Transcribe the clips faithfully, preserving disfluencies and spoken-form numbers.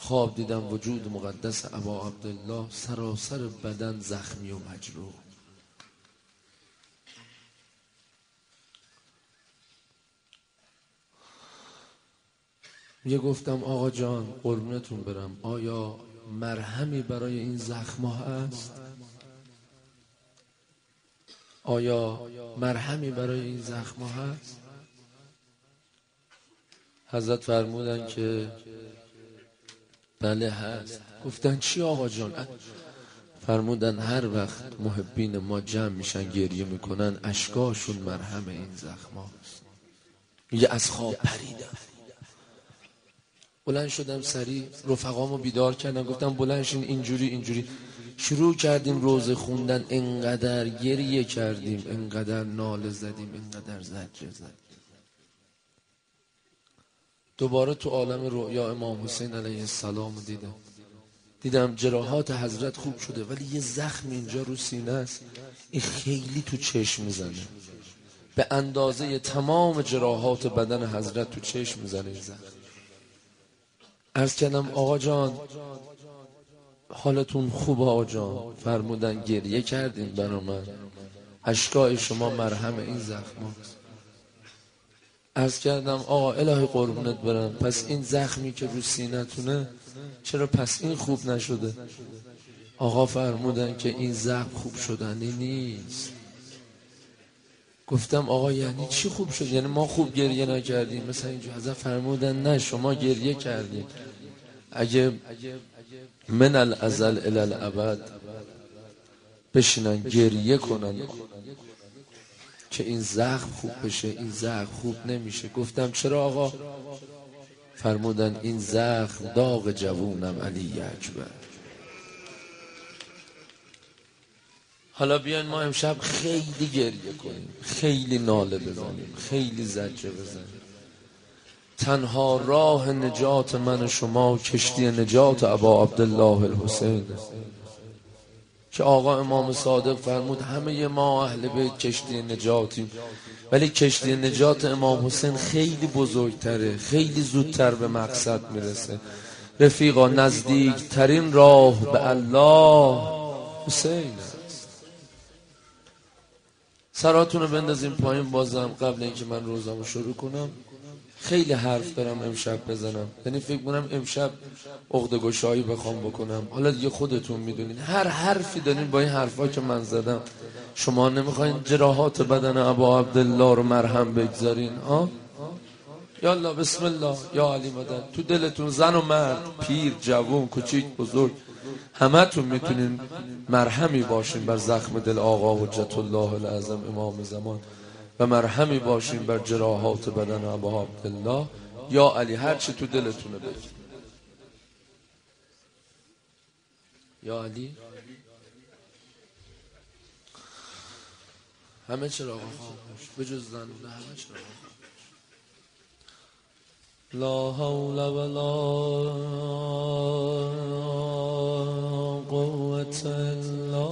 خواب دیدم وجود مقدس ابا عبدالله سراسر بدن زخمی و مجروح. یه گفتم آقا جان قربونتون برم، آیا مرهمی برای این زخم‌ها هست؟ آیا مرهمی برای این زخم‌ها هست؟ حضرت فرمودن که بله هست. گفتن چی آقا جان؟ فرمودن هر وقت محبین ما جمع میشن گریه میکنن اشکاشون مرهم این زخم‌هاست. میگه از خواب پریدم، بلند شدم سریع رفقامو بیدار کردم، گفتم بلند شین اینجوری اینجوری شروع کردیم روزه خوندن. انقدر گریه کردیم، انقدر ناله زدیم، انقدر زجر زدیم. دوباره تو عالم رؤیا امام حسین علیه السلام دیدم دیدم جراحات حضرت خوب شده ولی یه زخم اینجا رو سینه است، این خیلی تو چشم میزنه، به اندازه تمام جراحات بدن حضرت تو چشم میزنه این زخم. عرض کردم آقا جان حالتون خوبه آقا جان؟ فرمودن گریه کردین برا من، اشکای شما مرهم این زخم هاست. عرض کردم آقا الهی قربونت برم، پس این زخمی که رو سینه تونه چرا پس این خوب نشده؟ آقا فرمودن که این زخم خوب شدنی نیست. گفتم آقا یعنی چی خوب شد؟ یعنی ما خوب گریه نکردیم مثلا اینجا؟ حضرت فرمودن نه شما گریه کردیم، اگه من الازل الی الابد بشینن گریه کنن که این زخم خوب بشه، این زخم خوب نمیشه. گفتم چرا آقا؟ فرمودن این زخم داغ جوونم علی اکبر. حالا بیاین ما امشب خیلی گریه کنیم، خیلی ناله بزنیم، خیلی زجر بزنیم. تنها راه نجات من و شما کشتی نجات ابا عبدالله الحسین که آقا امام صادق فرمود همه ما اهل بیت کشتی نجاتیم، ولی کشتی نجات امام حسین خیلی بزرگتره، خیلی زودتر به مقصد میرسه. رفیقا نزدیک ترین راه به الله حسین است. سراتون رو بندازیم پایین بازم قبل اینکه من روزمو شروع کنم. خیلی حرف دارم امشب بزنم، یعنی فکر کنم امشب عقده گشایی بخوام بکنم. حالا دیگه خودتون میدونین هر حرفی دارین با این حرفا که من زدم. شما نمیخواین جراحات بدن ابا عبدالله رو مرهم بگذارین؟ ها یالا بسم الله یا علی مدد. تو دلتون زن و مرد، پیر جوان، کوچیک بزرگ، همه تون میتونین مرهمی باشین بر زخم دل آقا حجت الله العظم امام زمان و مرهمی باشین بر جراحات بدن ابا عبدالله. یا علی هر چی تو دلتونه بگید. یا علی همه چراغ خاموش به جز زنونه، همه چراغ خاموش. لا حول ولا قوة الا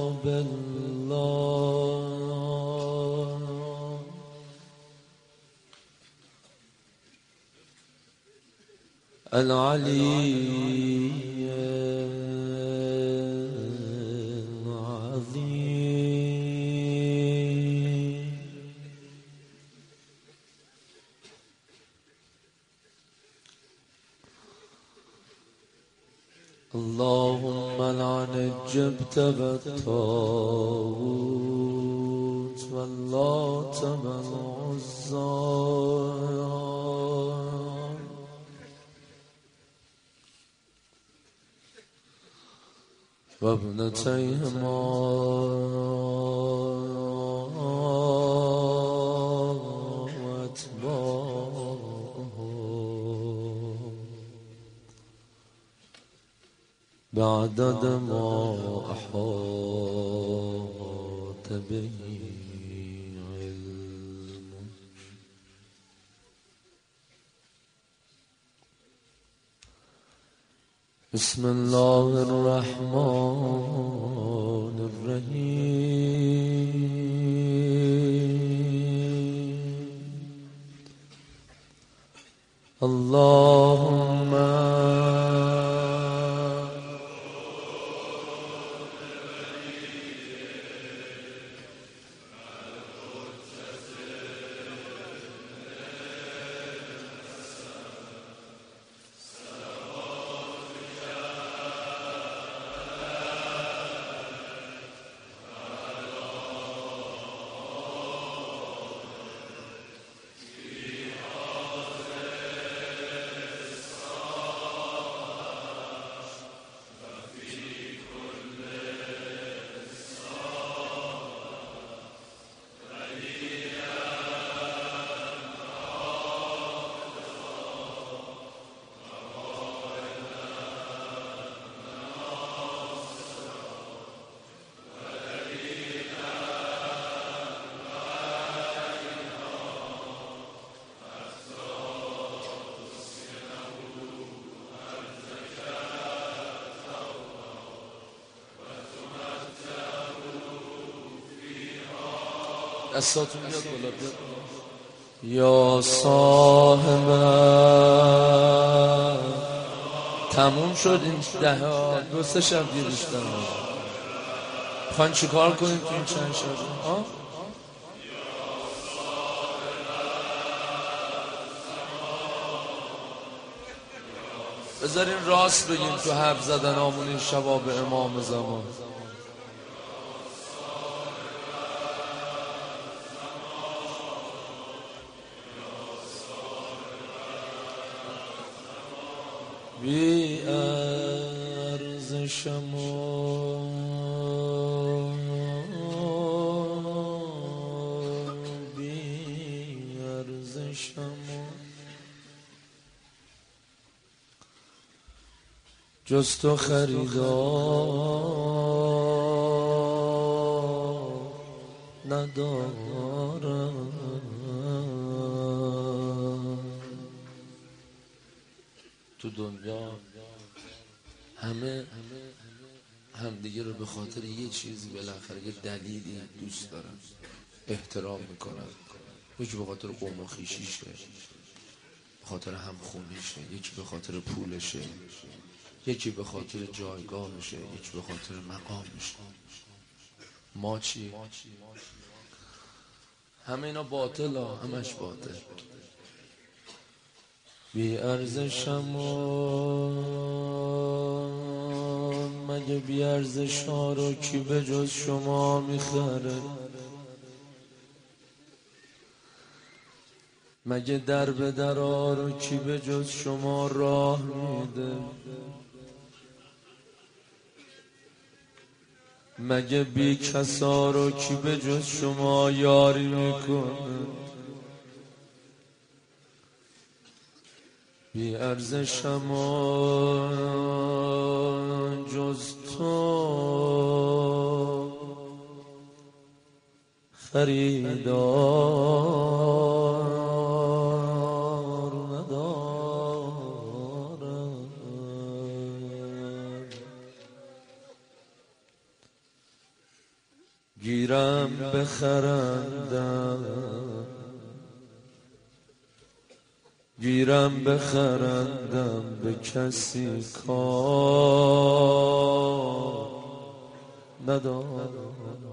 بالله العلی العظیم. اللهم لعن الجبت والطاغوت واللات والعزى وابنتيهما واتباعهم بعدد ما أحاط به علمك. بسم الله الرحمن الرحيم. اللهم دستاتون بیاد بالا بیاد. یا صاحب تموم شد این ده ها، دو سه شب دیگه بیشتر میخواین چی کار کنیم تو این چند شب؟ ها؟ بذارین راست بگیم تو حرف زدن آمون این شباب امام زمان. بی ارزشم و بی ارزشم جز تو خریدار ندارم. تو دنیا همه همدیگه رو به خاطر یه چیزی بالاخره یه دلیلی دوست دارن، احترام میکنن. یکی به خاطر قوم و خویشیشه، به خاطر همخونیشه، یکی به خاطر پولشه، یکی به خاطر جایگاهشه، یکی به خاطر مقامشه. ما چی؟ همه اینا باطل ها، همش باطل. بی ارزشم و مگه بی ارزش ها رو کی به جز شما میخره؟ مگه در به درا رو کی به جز شما راه میده؟ مگه بی کسا رو کی به جز شما یاری میکنه؟ بی ارزشم و جز تو خریدار ندارم. گیرم بخرندم، گیرم بخرندم به کسی کار ندارم.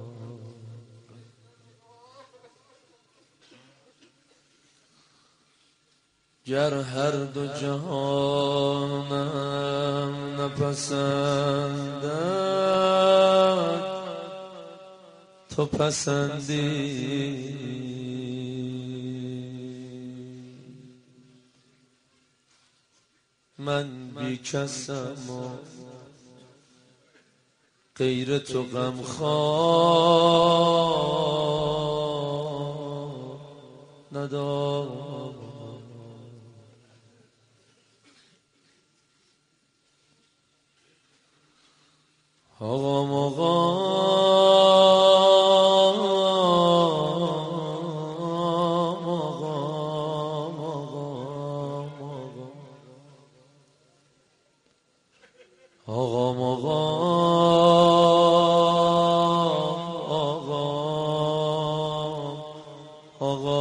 گر هر دو جهانم نپسندد تو پسندی. من بی کسم و غیر تو غمخوار ندارم. آقا آقا آقا آقا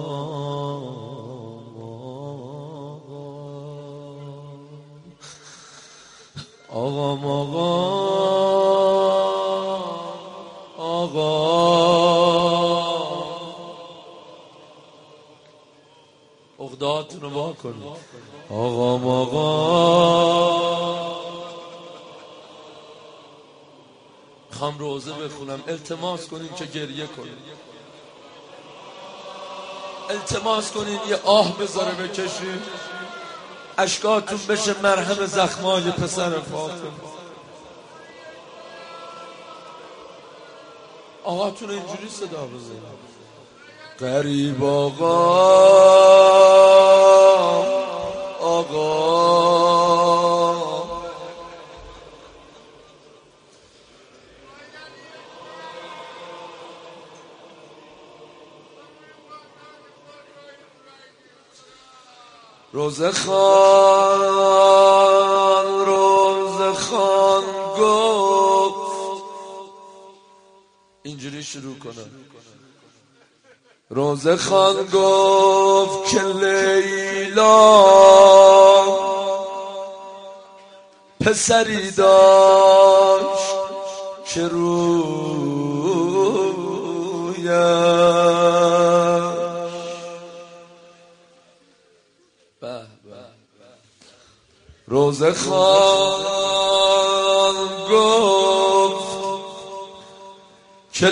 آقا آقا اقداتون رو با کنید. آقا آقا میخوام روزه بخونم، التماس کنین که گریه کنین، التماس کنین یه آه بذاره بکشین، اشکاتون بشه مرهم زخمای پسر فاطمه. آقاتون اینجوری صدا بزنید. غریب آقا آقا روزه خان روزه خان گفت، اینجوری شروع کنم. روزه خان گفت که لیلا پسری داشت که رویش روزه خان گفت که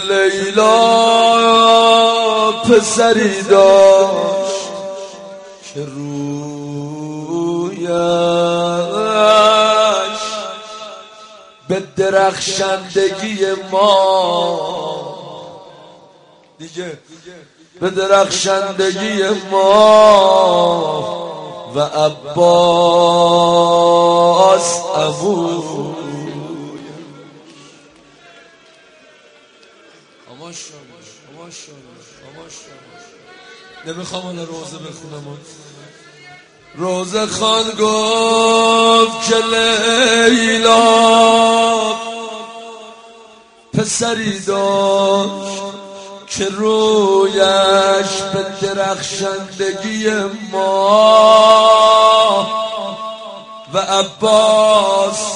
لیلا پسری داشت که رویش به درخشندگی ما دیگه به درخشندگی ما و عباس ابو نمیخوام الان روزه بخونم. روزه خان گفت که لیلا پسری داشت که رویش به درخشندگی ما و عباس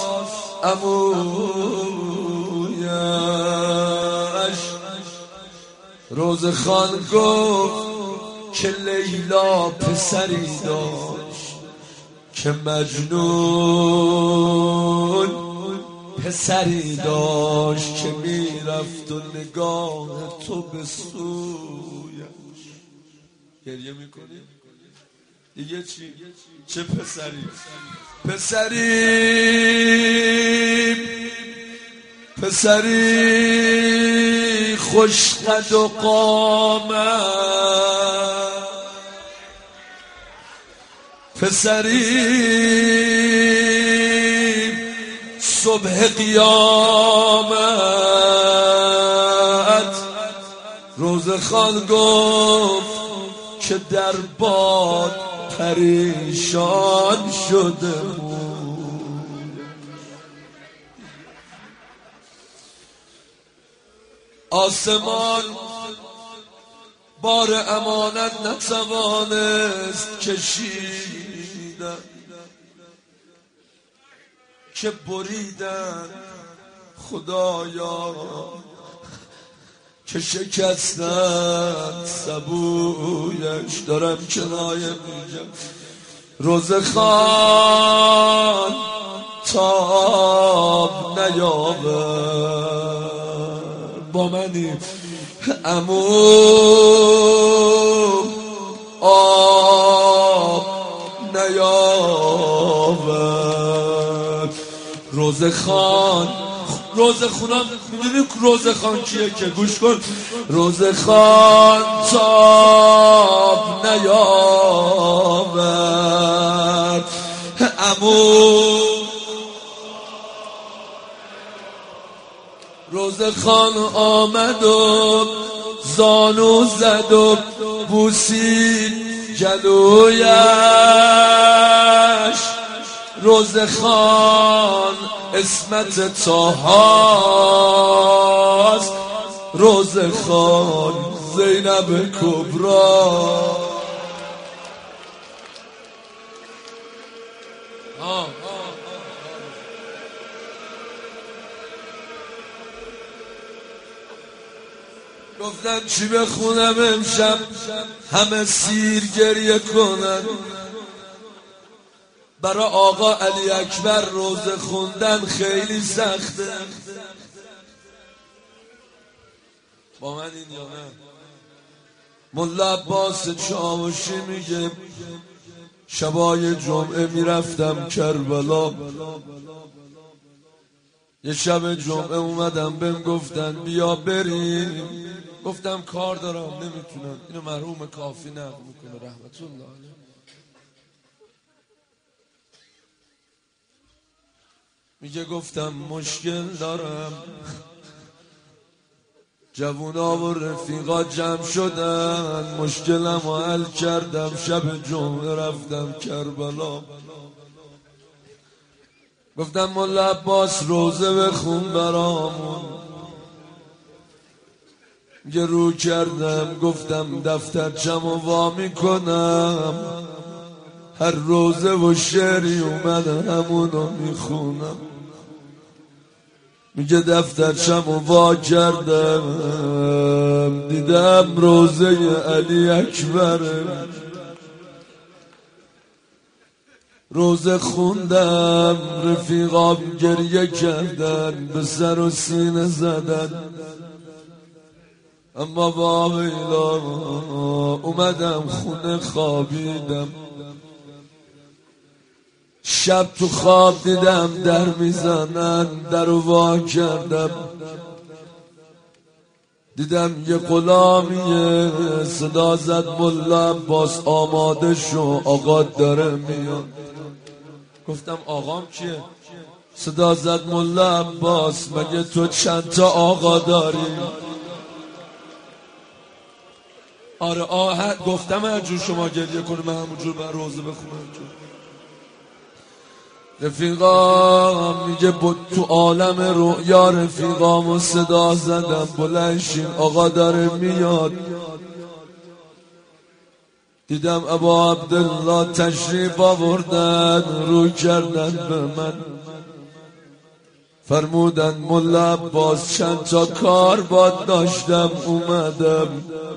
عمویش. روزه خان گفت که لیلا پسری داشت که مجنون پسری داشت که میرفت و نگاه تو به سویش. گریه میکنی؟ دیگه چی؟ چه پسری؟ پسری پسری خوش قد و قامت، پسری صبح قیامت. روزه خان گفت که در باد پریشان شده بود. آسمان بار امانت نتوانست کشیدن که بریدن خدایا که شکستن سبویش. دارم کنایه میگم. روزه خان تاب نیابه با منی عمو آب نیابه. روزه خان روزه خونم میدونی روزه خان کیه که گوش کن. روزه خان تاب نیابد عمو. روزه خان آمد و زانو زد و بوسید جلویش. روزه خان اسمت طاهاست، روزه خان زینب کبرا. گفتم چی بخونم امشب همه سیر گریه کنن. برای آقا علی اکبر روزه خوندن خیلی سخته. با من این یا نه؟ ملا عباس چاوشی میگه شبای جمعه میرفتم کربلا. یه شب جمعه اومدم بهم گفتن بیا بریم. گفتم کار دارم نمیتونم. اینو مرحوم کافی نقل میکنه رحمت الله علیه. میگه گفتم مشکل دارم. جوونا و رفیقا جمع شدن، مشکلم رو حل کردم. شب جمعه رفتم کربلا. گفتم مولا عباس روزه بخون برامون. یه رو کردم گفتم دفترچم و وا میکنم، هر روزه و شعری اومد همونو میخونم. میگه دفترچم و وا کردم دیدم روزه علی اکبر، روزه خوندم رفیقام گریه کردن به سر و سینه زدن، اما با ویلا اومدم خونه خوابیدم. شب تو خواب دیدم در میزنن، در رو وا کردم دیدم یه غلامیه، صدا زد ملا عباس آماده شو آقا داره میاد. گفتم آقام کیه؟ صدا زد ملا عباس مگه تو چند تا آقا داری؟ آره آه گفتم هر جور شما گریه کنه من همونجور بر روزه بخونم. رفیقام میگه بود تو عالم رؤیا رفیقامو صدا زدم بلند شین آقا داره میاد. دیدم ابا عبدالله تشریف آوردن، رو کردن به من فرمودن ملا عباس چند تا کار باد داشتم اومدم.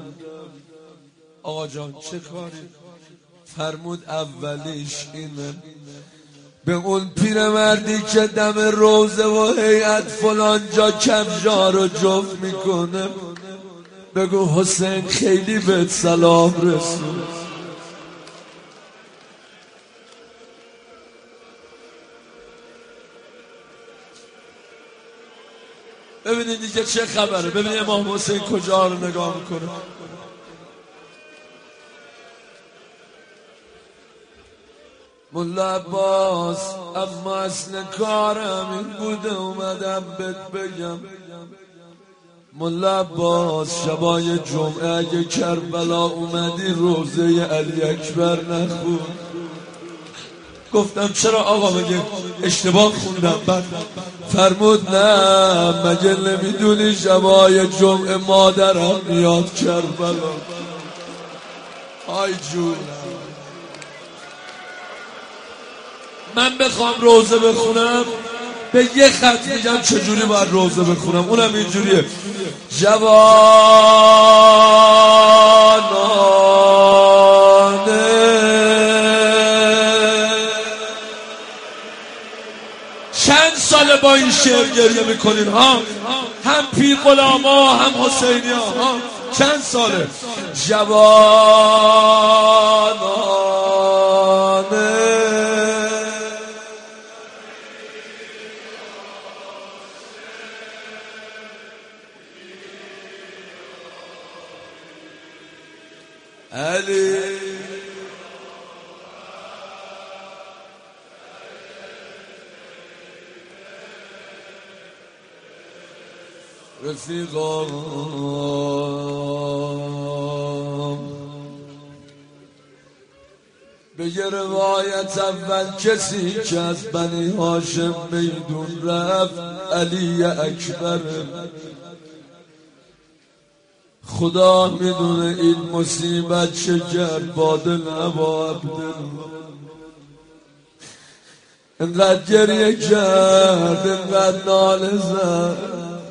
آقا جان چه کاری؟ فرمود اولیش اینه، به اون پیرمردی که دم روزه و هیئت فلان جا کفشا رو جفت میکنه بگو حسین خیلی بهت سلام رسون. ببینید دیگه چه خبره، ببینید امام حسین کجا رو نگاه میکنه. ملا عباس اما اصل کارم این بوده اومدم بهت بگم. ملا عباس شبای جمعه اگه کربلا اومدی روزه علی اکبر نخون. گفتم چرا آقا مگه اشتباه خوندم؟ بعد فرمود نه مگه نمیدونی شبای جمعه مادرم میاد کربلا. آی جون من بخوام روزه بخونم به یه خط میگم چجوری باید روزه بخونم، اونم اینجوریه: جوانانه چند ساله با این شعر گریه میکنین ها؟ هم پیر غلاما هم حسینی ها، چند ساله؟ جوانانه علی رفیقام. به یه روایت اول کسی که از بنی هاشم میدون رفت علی اکبر. خدا میدونه این مصیبت چه کرد با دل ابا عبدالله. انقدر گریه کرد انقدر ناله زد،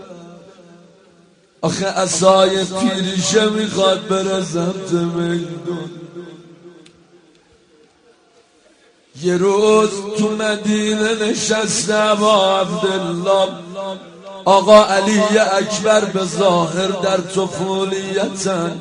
آخه عصای پیریشه میخواد بره سمت میدون. یه روز تو مدینه نشسته ابا عبدالله، آقا علی اکبر به ظاهر در طفولیتن.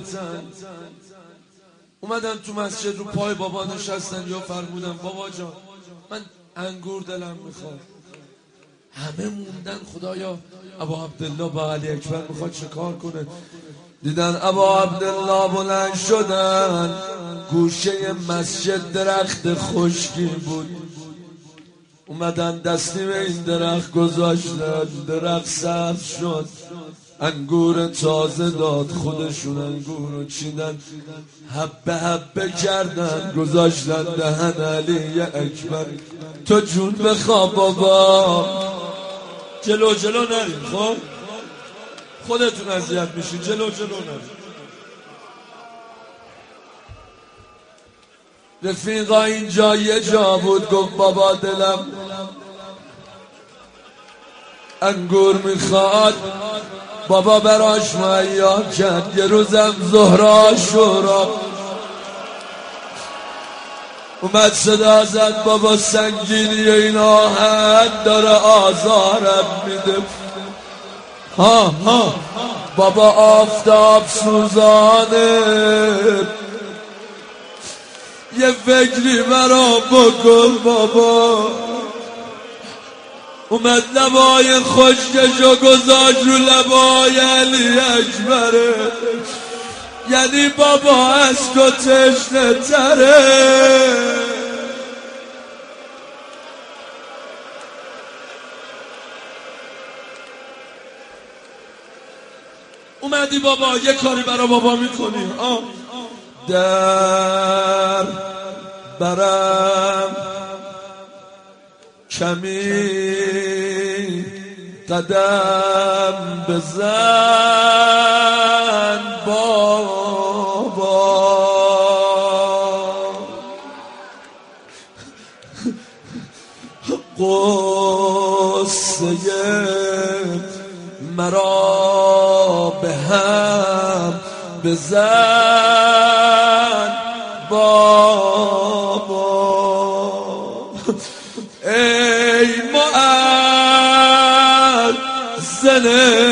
اومدن تو مسجد رو پای بابا نشستن یا فرمودن بابا جان من انگور دلم میخواد. همه موندن خدایا ابا عبدالله با علی اکبر میخواد چه کار کنه. دیدن ابا عبدالله بلند شدن، گوشه مسجد درخت خشکی بود، اومدن دستی به این درخت گذاشتن، درخت سبز شد، انگور تازه داد، خودشون انگور رو چیدن حبه حبه کردن گذاشتن دهن علی اکبر. تو جون بخواب بابا، جلو جلو نریم خب خودتون اذیت میشین. جلو جلو نرید. رفیقا اینجا یه جا بود گفت بابا دلم انگور میخواد. بابا براش مهیا کرد. یه روزم زهرا شورا اومد صدا زد بابا سنگینی این آهن داره آزارم میده. ها ها بابا آفتاب سوزانه یه فکری برا بکن بابا. اومد لبای خشکشو گذاشت رو لبای علی اکبره. یعنی بابا از تو تشنه تره. اومدی بابا یه کاری برا بابا میکنی. آه در برم کمی قدم بزن بابا. قصه مرا به هم بزن بابا. ای معزن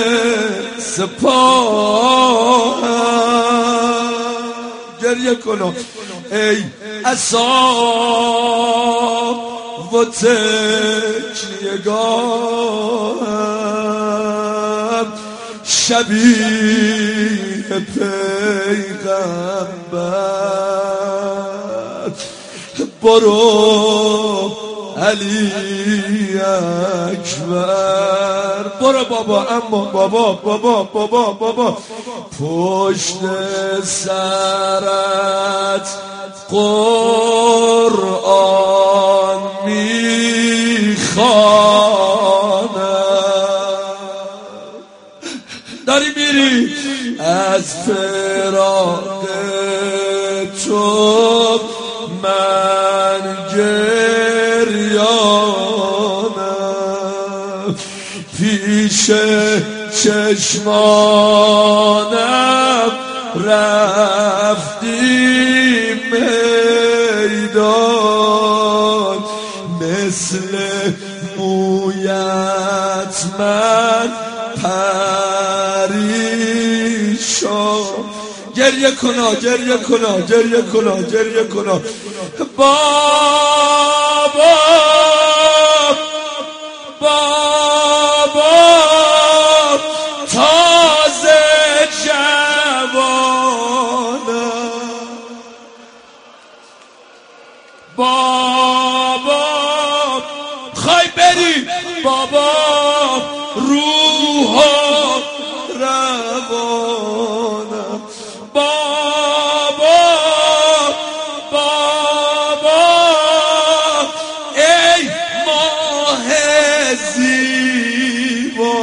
سپاهم گریه کنم. ای عصا و تکیه‌گاهم شبیه پیغمبر. برو علی اکبر برو بابا. اما بابا بابا بابا بابا پشت سرت قرآن میخوانم. داری میری از فراق تو من گریانم. پیش چشمانم رفتی میدان. مثل مویت من پریشان. گریه کنا گریه کنا گریه کنا گریه کنا بابا بابا. تازه جوانم بابا. خواهی بری بابا روح روانم بابا بابا. ای ماه زیبا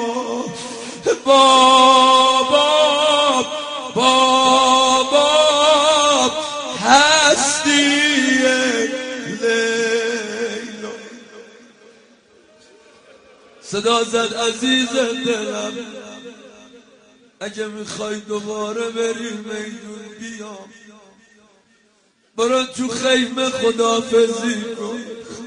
بابا بابا. هستی لیلا صدا زد عزیز دلم. اگه میخوای دوباره بری میدون بیام. برو تو خیمه خداحافظی کن.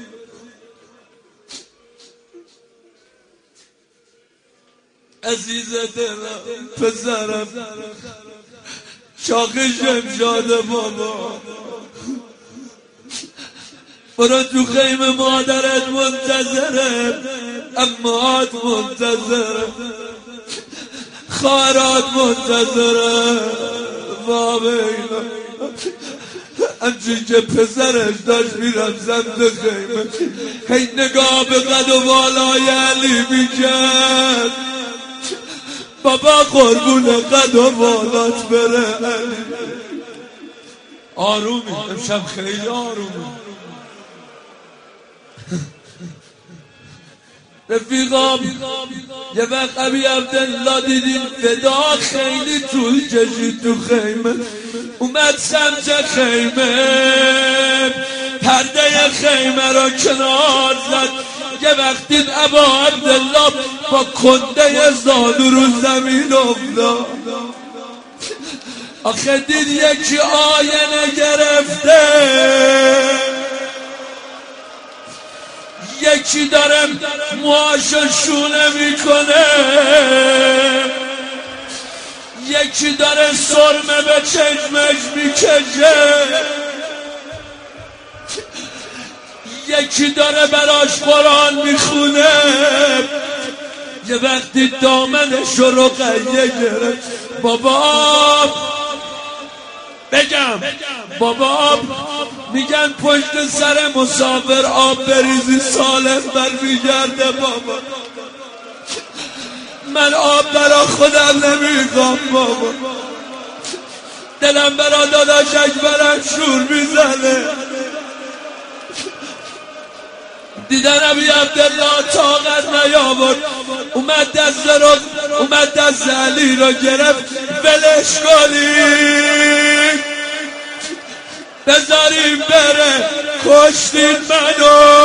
عزیز دلم پسرم شاخ شمشاد بابا. برو تو خیمه مادرت منتظره. امهات منتظره. خواهرات منتظره. بابینا همچین که پسرش داشت میرم زمد خیمه هی نگاه به قد و بالای علی میکرد. بابا قربون قد و بالات بره علی. آرومی امشب خیلی آرومی. رفیقام یه وقت ابی عبدالله دیدیم فدا خیلی طول کشید تو خیمه، اومد سمت خیمه پرده خیمه را کنار زد. یه وقت دید ابا عبدالله با کنده زانو رو زمین افتاد. آخه دید یکی آینه گرفته، یکی داره موهاشو شونه میکنه، یکی داره سرمه به چشمش میکشه، یکی داره براش قرآن میخونه. یه وقتی دامنش رو رقیه گرفت. بابا بگم بابا میگن پشت سر مسافر آب بریزی سالم بر میگرده. بابا من آب برا خودم نمیخوام، بابا دلم برا داداش اکبرم شور میزنه. دیدن ابی عبدالله طاقت نیاورد، اومد دست رو اومد دست علی رو گرفت. ولش کنید بذاریم بره، کشتید منو.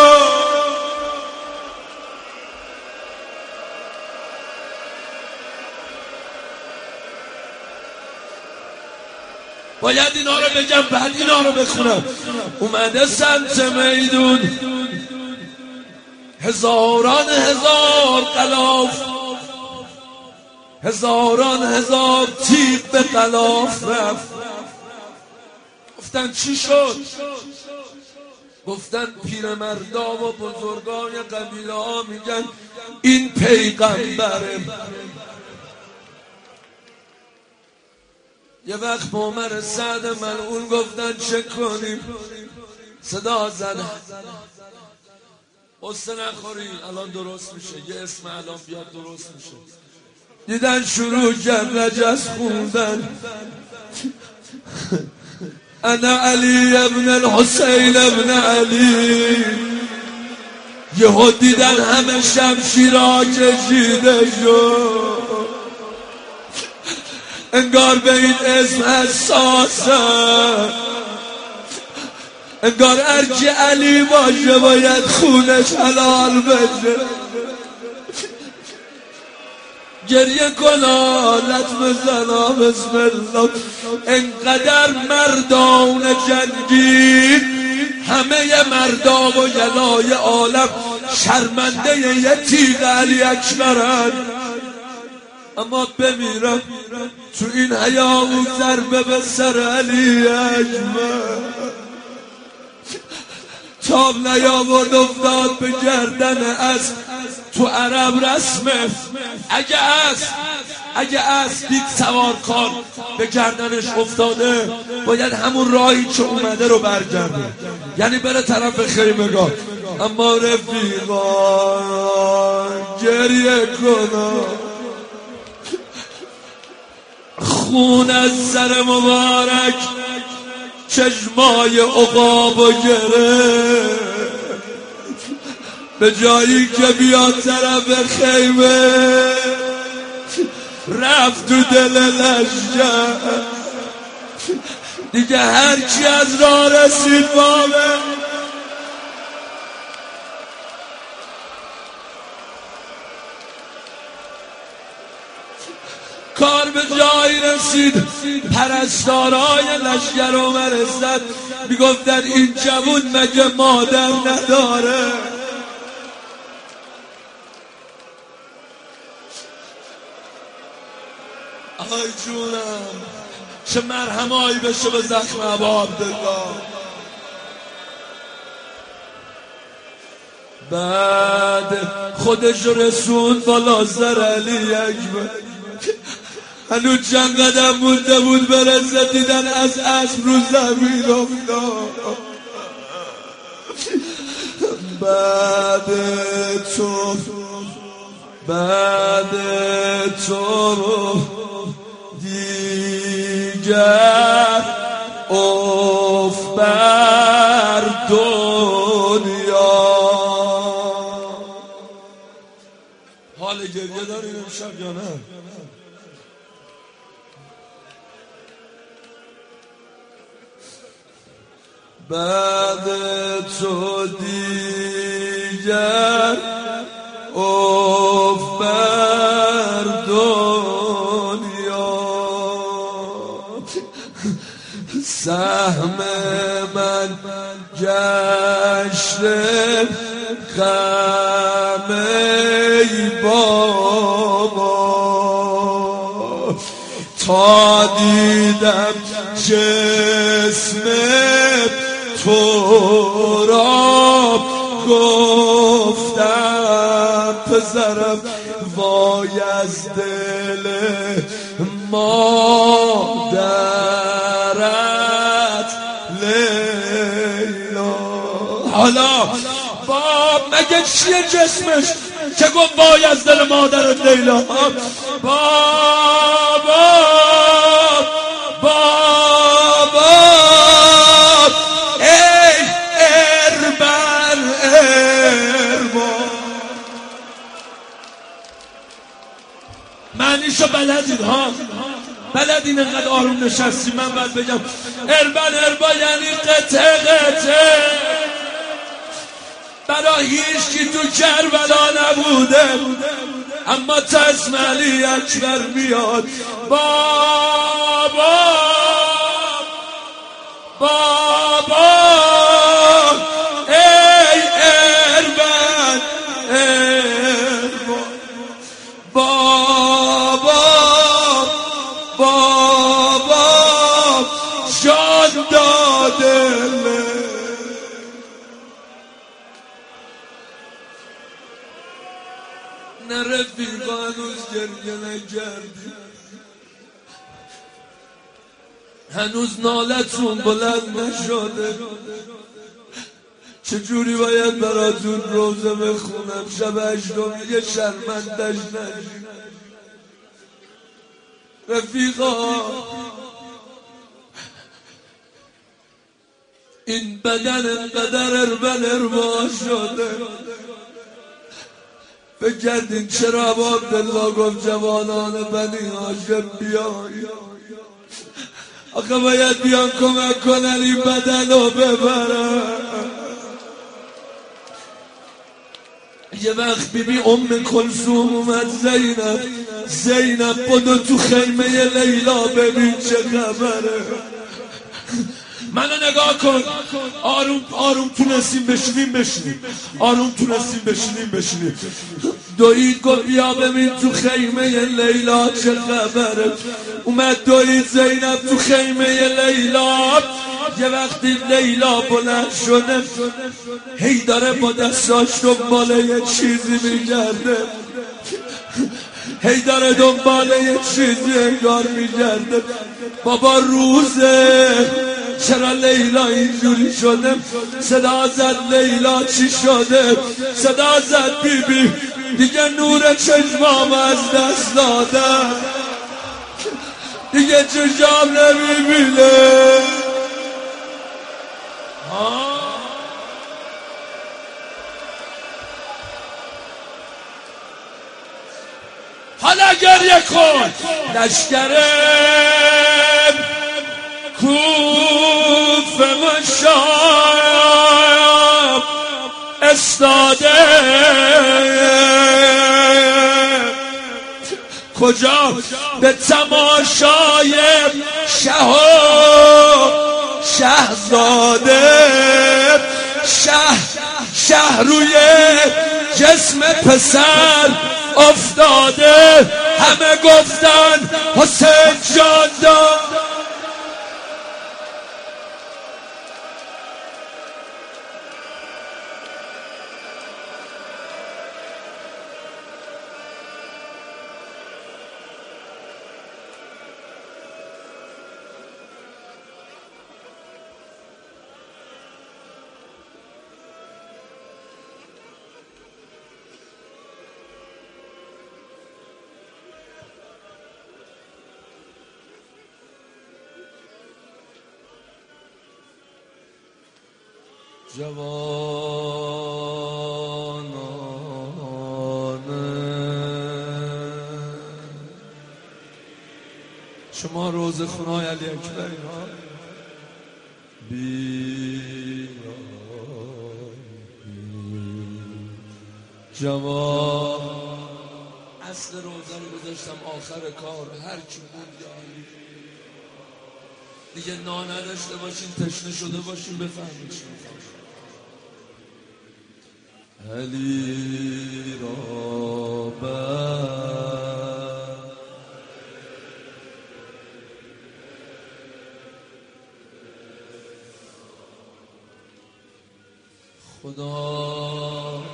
باید اینا رو بگم بعد اینا رو بخونم. اومده سمت میدون، هزاران هزار غلاف، هزاران هزار تیغ به غلاف رفت. گفتن چی شد؟ گفتن پیرمردا و بزرگان قبیله ها میگن این پیغمبره. یه وقت با عمر سعد ملعون گفتن چه کنیم؟ صدا زدن قصه نخوری الان درست میشه، یه اسم الان بیاد درست میشه. دیدن شروع کرد رجز خوندن، انا علی ابن الحسین ابن علی. یهو دیدن همه شمشیرها کشیده شد، انگار به این اسم حساسه، انگار هرچی علی باشه باید خونش حلال بشه. گریه کنا لطم زنا بسم الله. انقدر مردان جنگی، همه مردا و یلای عالم شرمنده یه تیغ علی اکبرن. اما بمیرم تو این حیا و ضربه به سر علی اکبر. تاب نیاورد افتاد به گردن اسب. تو عرب رسمه اگه اسب اگه اسب دید سوارکار به گردنش افتاده باید همون راهی که اومده رو برگرده، یعنی بره طرف خیمگاه. اما رفیقان گریه کنم، خون از سر مبارک چشمای عقاب و گره. به جایی که بیاد طرف خیمه رفت تو دل لشکر. دیگه هر کی از راه رسید بابه کار به جایی رسید. پرستارای لشکر عمر زد میگفتن این جوون مگه مادر نداره؟ آی جونم چه مرهمایی بشه به زخم ابا عبدالله. بعد خودش رسون بالا سر علی اکبر. هنوز چند قدم مونده بود برسه، دیدن از اسب رو زمین افتاد. بعد تو بعد تو دیگر اف بر دنیا. حال گریه دارین امشب یا نه؟ بعد تو دیگر اف بر دنیا، سهم من گشته غم ای بابا، تا دیدم جسم تو را گفتم پسرم وای از دل مادرت لیلا. حالا باب مگه چیه جسمش که گفت وای از دل مادرت لیلا؟ بابا بابا ای اربن اربان، معنیشو بلدید ها؟ بلدین انقدر آروم نشستی؟ من باید بگم اربن اربان یعنی قطعه قطعه. برای هیچکی تو کربلا نبوده، اما تا اسم علی اکبر میاد بابا بابا ای اربن اربان، بابا بابا جان داده. نه رفیقا هنوز گریه نکردی، هنوز نالتون بلند نشده. چجوری باید براتون روزه بخونم شب هشتم یه شرمندش نشید؟ رفیقا این بدن انقدر اربن اربا شده، فکر کردین چرا ابا عبدالله گفت جوانان بنی هاشم بیایی؟ آخه باید بیان کمک کنن این بدن رو ببرن. یه وقت بیبی ام کلثوم اومد زینب زینب بدو تو خیمه لیلا ببین چه خبره. منو نگاه کن، آروم آروم تونستیم بشینیم بشینیم، آروم تونستیم بشینیم بشینیم. دوید گفت بیا ببین تو خیمه لیلا چه خبره. اومد دوید زینب تو خیمه لیلا. یه وقتی لیلا بلند شده هی داره با دستاش دنبال یه چیزی میگرده، هی داره دنبال یه چیزی انگار میگرده. بابا روزه چرا لیلا اینجوری شده؟ صدا زد لیلا چی شده؟ صدا زد بی بی دیگه نور چشمام از دست دادم، دیگه چشام نمیبینه. حالا گریه کن. لشکر کوفه مشام استاده، کجا؟ به تماشای شه و شهزاده. شه شه روی جسم پسر افتاده، همه گفتن حسین جان داد. جوانان شما روز خونای علی اکبری ها بی جواب اصل روزه رو گذاشتم آخر کار، هر چی بود یا علی دیگه نا نداشته باشین، تشنه شده باشین، بفهمید چی میخوام. علی را بر خدا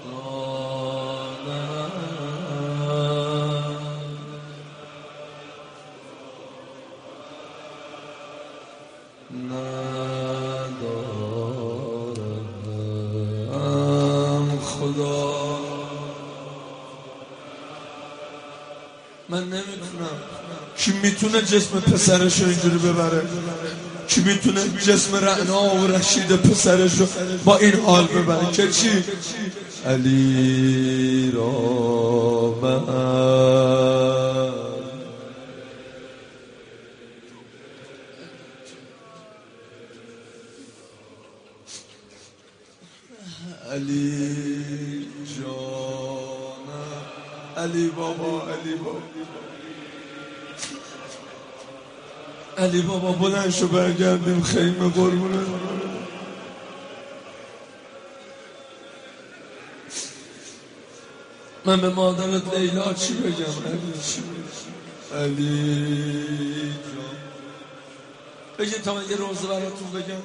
ندارم، خدا من نمیتونم. کی میتونه جسم پسرشو اینجوری ببره؟ کی میتونه جسم رعنا و رشید پسرشو با این حال ببره؟ که چی؟ علی را بر علی جانم، علی بابا، علی بابا، علی بابا بلند شو برگردیم خیمه قربونه. من به مادرت لیلا چی بگم؟ علی چی بگم؟ علی جان بگید تا من یه روزه براتون بگم.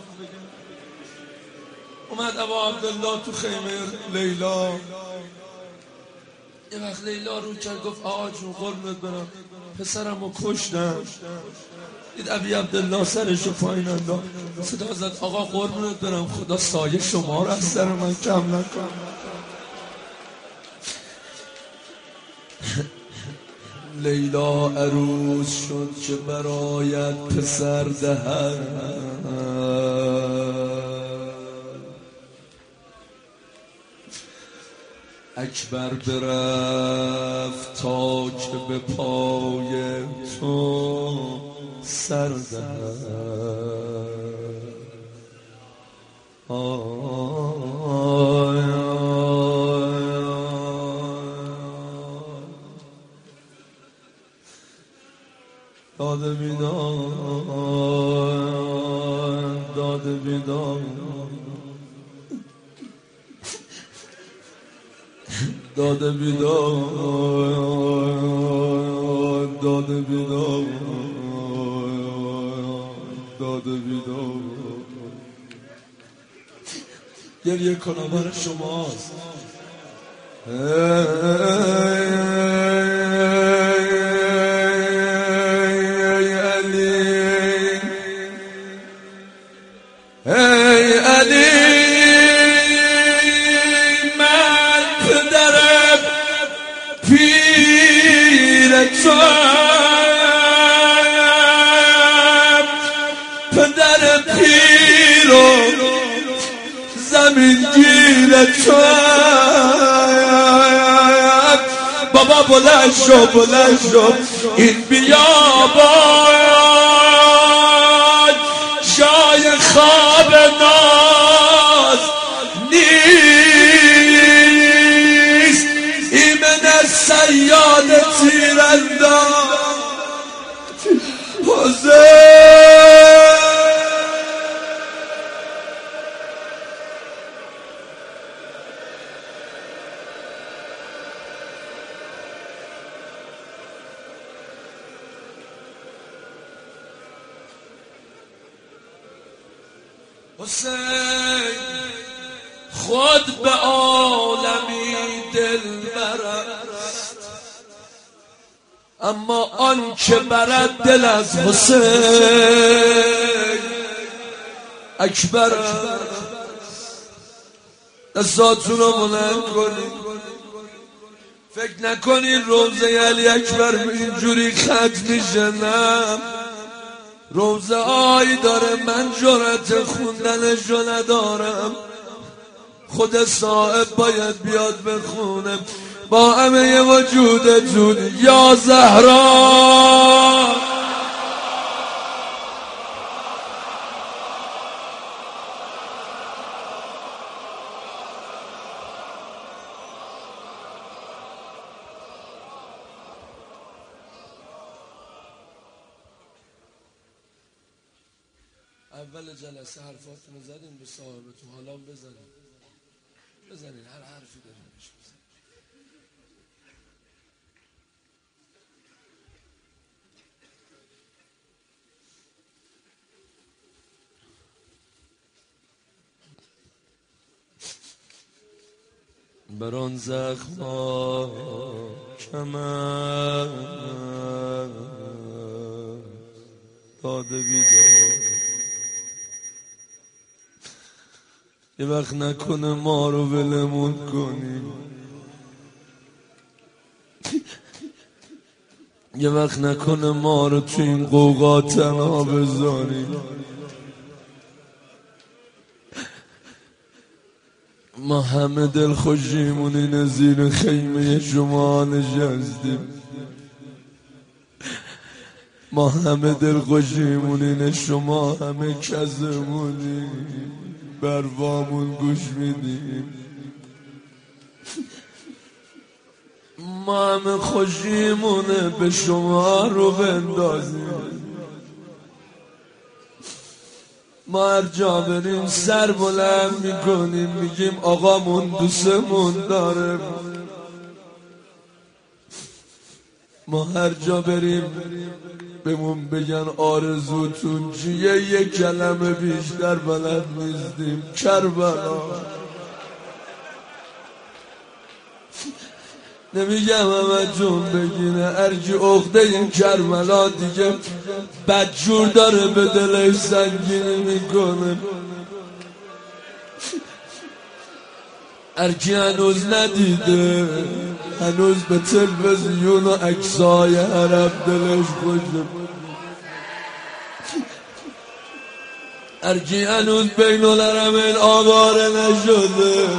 اومد ابا عبدالله تو خیمه لیلا، یه وقت لیلا رو کرد گفت آقا جون قربونت برم پسرمو کشتن. دید ابی عبدالله سرشو پایین انداخت، صدا زد آقا قربونت برم خدا سایه شما رو از سر من کم نکن. لیلا عروس شد که برایت پسر دهد، اکبر برفت تا که به پای تو سر دهد. آی داده بیداد، داده بیداد، داده بیداد، داده بیداد، داده بیداد. گریه کنم برای شماست. ای علی من پدر پیر توام، پدر پیر و زمین گیر توام. بابا بلند شو بلند شو، این بیابان جای خواب ناز نیست. ایمن سیاد تیرانداز حسین، حسین خود به عالمی دل برست، اما آن که برد دل از حسین اکبر است. دستاتون رو بلند کنید، فکر نکنید روزه علی اکبر اینجوری ختم میشه. نه، روزه آی داره، من جرأت خوندنشو ندارم، خود صاحب باید بیاد بخونه با همه وجودتون. یا زهرا اول جلسه حرفاتون رو زدین به صاحبتون، حالا بزنین بزنین هر حرفی دارین بهش بزنین. بران زخما کمر داده بیدار، یه وقت نکنه ما رو ولمون کنی، یه وقت نکنه ما رو تو این قوقا تنها بذاری. ما همه دل خوشیمون اینه زیر خیمه شما نشستیم، ما همه دل خوشیمون اینه شما همه کسمونی بر وامون گوش میدیم. ما همه خوشیمونه به شما رو بندازیم، ما هر جا بریم سر بلند میکنیم میگیم آقامون دوستمون داره. ما هر جا بریم بهمون بگن آرزوتون چیه یک کلمه بیشتر بلد نیستیم. کربلا نمیگم همه جون بگینه هرکی عقده این کربلا دیگه بدجور داره به دلش سنگینی میکنه. هرکی هنوز ندیده هنوز به تلویزیون و عکسای عرب دلش خوشه. هرکی هنوز بین الحرمین آواره نشده،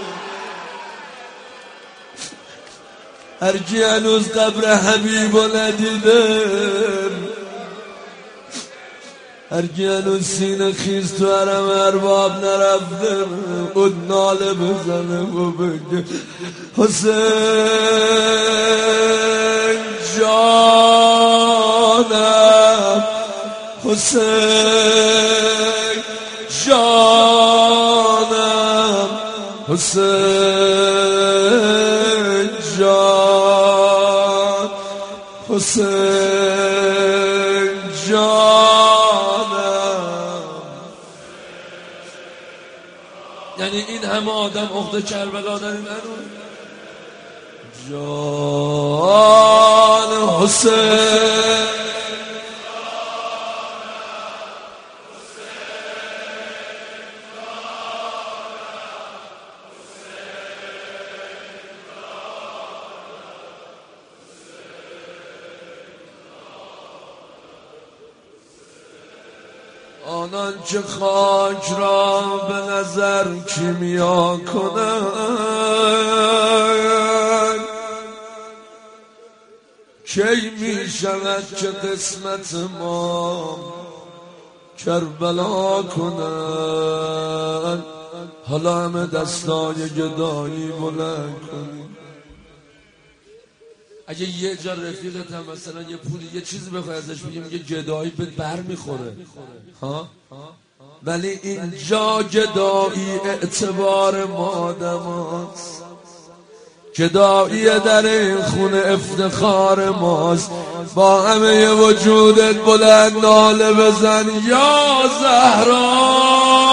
هرکی هنوز قبر حبیبو ندیده، هرکی هنوز سینه خیز تو حرم ارباب نرفته، اون ناله بزنه و بگه حسین جانم، حسین جانم، حسین جان، حسین جانم. یعنی این همه آدم عقده کربلا داریم هنوز. جان حسین آنان که خاک را به نظر کیمیا کنند، کی می شود که قسمت ما کربلا کنند. حالا همه دستای گدایی بلند کنیم. اگه یه جا رفیقت هم مثلا یه پولی یه چیزی بخوای ازش بگیم یه گدایی بهت بر میخوره ها، ولی اینجا گدایی اعتبار مادماست، گدایی در این خونه افتخار ماست. با همه وجودت بلند ناله بزن یا زهرا.